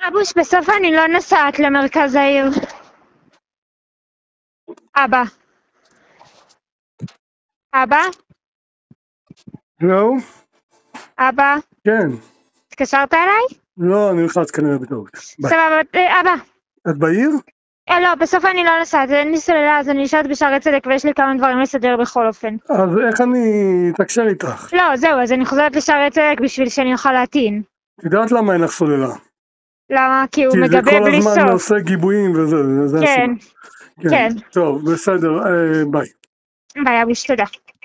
אבוש, בסוף אני לא נוסעת למרכז העיר. אבא. אבא? לא? אבא? כן. התקשרת אליי? לא, אני נלחץ כנראה בטעות. ביי. סבבה, אבא. את בעיר? לא, בסוף אני לא נוסעת, אין לי סוללה, אז אני נשארת בשערי צדק ויש לי כמה דברים לסדר בכל אופן. אז איך אני אתקשר איתך? לא, זהו, אז אני חוזרת לשערי צדק בשביל שאני אוכל להטעין. את יודעת למה אין לך סוללה? למה? כי הוא כי זה מגבה כל בלי הזמן סוף. עושה גיבויים וזה, זה כן, הסיבה. כן. טוב, בסדר, ביי. ביי, אבוש, תודה.